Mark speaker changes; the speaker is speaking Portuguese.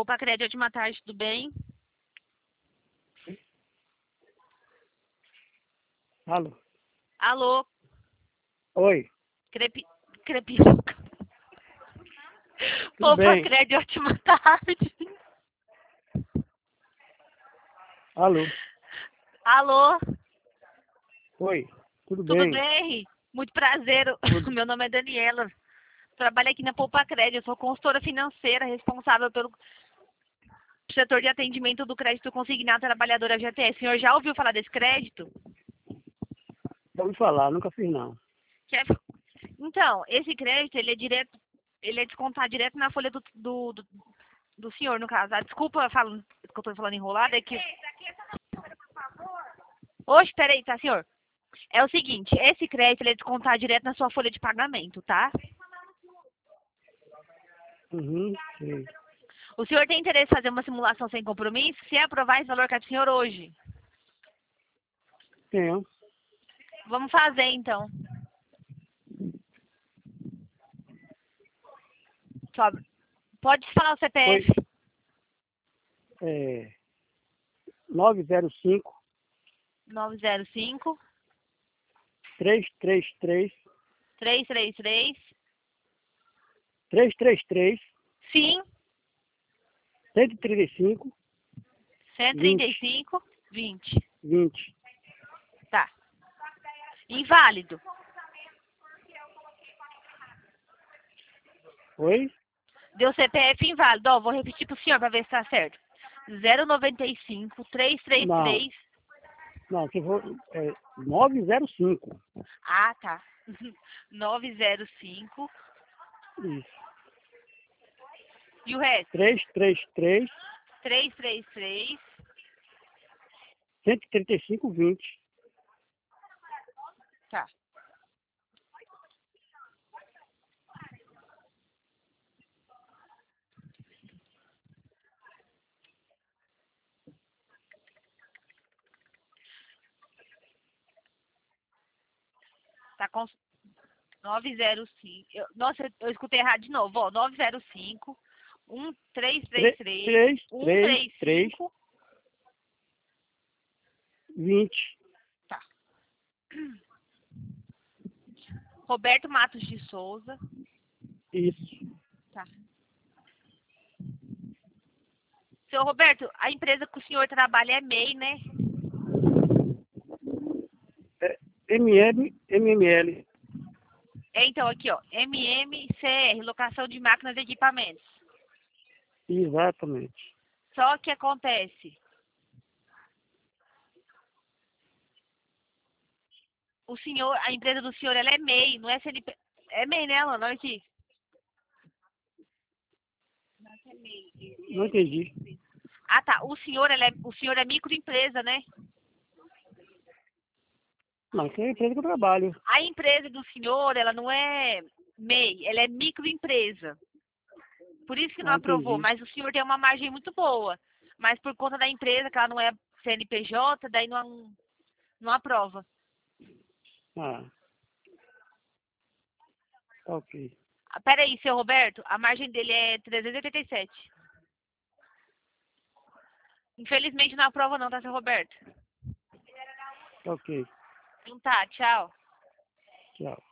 Speaker 1: Poupa Crédito, ótima tarde, tudo bem?
Speaker 2: Alô?
Speaker 1: Alô,
Speaker 2: Oi,
Speaker 1: Crepiluca.
Speaker 2: tudo
Speaker 1: Poupa
Speaker 2: bem?
Speaker 1: Crédito, ótima tarde.
Speaker 2: Alô?
Speaker 1: Alô,
Speaker 2: Oi, tudo
Speaker 1: tudo
Speaker 2: bem?
Speaker 1: bem? Muito prazer,
Speaker 2: Tudo.
Speaker 1: meu nome é Daniela. Trabalho aqui na Poupa Crédito, eu sou consultora financeira responsável pelo setor de atendimento do crédito consignado trabalhadora GTS. O senhor já ouviu falar desse crédito?
Speaker 2: Já ouvi falar, nunca fiz não.
Speaker 1: Quer- Então, esse crédito, ele é descontado direto na folha do senhor, no caso. Desculpa falando, que eu estou falando enrolada, é que... Oxe, peraí, tá, senhor? É o seguinte, esse crédito, ele é descontado direto na sua folha de pagamento, tá?
Speaker 2: Uhum, sei.
Speaker 1: O senhor tem interesse em fazer uma simulação sem compromisso? Se aprovar, esse valor cai pro senhor hoje.
Speaker 2: Tenho.
Speaker 1: Vamos fazer, então. Só... Pode falar o
Speaker 2: Foi
Speaker 1: CPF.
Speaker 2: 905
Speaker 1: 905
Speaker 2: 333
Speaker 1: 333
Speaker 2: 333
Speaker 1: Sim,
Speaker 2: 135 20
Speaker 1: 135 20.
Speaker 2: 20.
Speaker 1: Tá. Inválido.
Speaker 2: Oi?
Speaker 1: Deu CPF inválido. Ó, vou repetir pro senhor para ver se tá certo. 095
Speaker 2: Não,
Speaker 1: 333.
Speaker 2: não, se for 905.
Speaker 1: Ah, tá. 905.
Speaker 2: Isso.
Speaker 1: E o resto?
Speaker 2: 333
Speaker 1: 333.
Speaker 2: 135 20.
Speaker 1: Tá. Tá com 905. Nossa, eu escutei errado de novo. Ó, 905 1333
Speaker 2: 333
Speaker 1: 135.
Speaker 2: 20.
Speaker 1: Tá. Roberto Matos de Souza.
Speaker 2: Isso.
Speaker 1: Tá. Seu Roberto, a empresa que o senhor trabalha é MEI, né?
Speaker 2: MML.
Speaker 1: É, então, aqui, ó. MMCR, locação de máquinas e equipamentos.
Speaker 2: Exatamente.
Speaker 1: Só que acontece. O senhor, a empresa do senhor, ela é MEI, não é CNP. É MEI, né, Alana? Olha aqui.
Speaker 2: Não entendi.
Speaker 1: Ah, tá. O senhor é microempresa, né?
Speaker 2: Não, isso é a empresa que eu trabalho.
Speaker 1: A empresa do senhor, ela não é MEI, ela é microempresa. Por isso que não
Speaker 2: Ah,
Speaker 1: aprovou,
Speaker 2: entendi.
Speaker 1: mas o senhor tem uma margem muito boa. Mas por conta da empresa, que ela não é CNPJ, daí não aprova.
Speaker 2: Ah, ok.
Speaker 1: Ah, peraí, seu Roberto, a margem dele é 387. Infelizmente não aprova não, tá, seu Roberto?
Speaker 2: Ok.
Speaker 1: Então tá, tchau.
Speaker 2: Tchau.